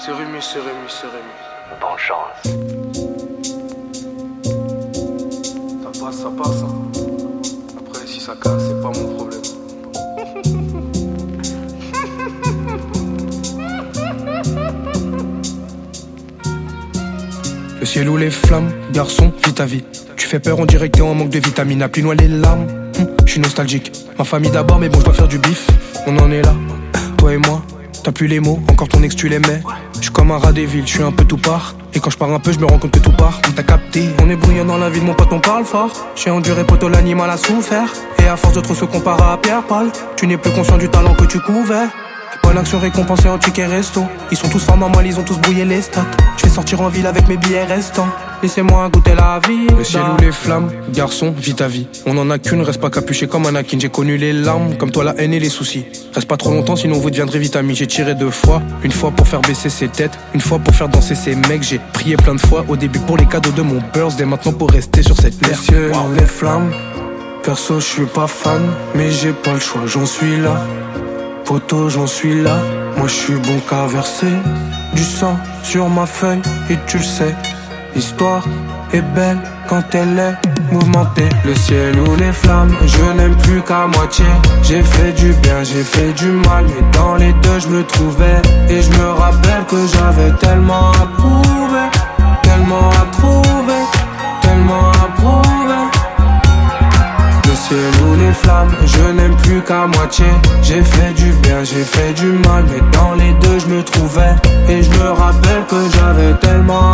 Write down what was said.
C'est Rémi. Bonne chance. Ça passe. Hein. Après, si ça casse, c'est pas mon problème. Le ciel ou les flammes, garçon, vis ta vie. Tu fais peur, on dirait que t'es en manque de vitamines. Appuie loin les larmes, je suis nostalgique. Ma famille d'abord, mais bon, je dois faire du bif. On en est là, toi et moi. T'as plus les mots, encore ton ex tu l'aimais. Je suis comme un rat des villes, je suis un peu tout part. Et quand je pars un peu, je me rends compte que tout part. On t'a capté, on est bruyant dans la ville, mon pote, on parle fort. J'ai enduré, poteau, l'animal a souffert. Et à force de trop se comparer à Pierre-Paul, tu n'es plus conscient du talent que tu couvais. Bonne action récompensée en ticket resto. Ils sont tous forts normal, ils ont tous brouillé les stats. Je vais sortir en ville avec mes billets restants. Laissez-moi goûter la vie. Le ciel ou les flammes, garçon, vis ta vie. On en a qu'une, reste pas capuché comme Anakin. J'ai connu les larmes, comme toi la haine et les soucis. Reste pas trop longtemps sinon vous deviendrez vite amis. J'ai tiré 2 fois, une fois pour faire baisser ses têtes, une fois pour faire danser ces mecs. J'ai prié plein de fois au début pour les cadeaux de mon birthday. Maintenant pour rester sur cette terre. Le ciel ou les flammes, perso je suis pas fan, mais j'ai pas le choix, j'en suis là. Poto, j'en suis là, moi je suis bon qu'à verser du sang sur ma feuille et tu le sais. L'histoire est belle quand elle est mouvementée. Le ciel ou les flammes, je n'aime plus qu'à moitié. J'ai fait du bien, j'ai fait du mal, mais dans les deux je me trouvais. Et je me rappelle que j'avais tellement à prouver, tellement à trouver, tellement à prouver. Le ciel ou les flammes, je n'aime plus qu'à moitié. J'ai fait du bien, j'ai fait du mal, mais dans les deux je me trouvais. Et je me rappelle que j'avais tellement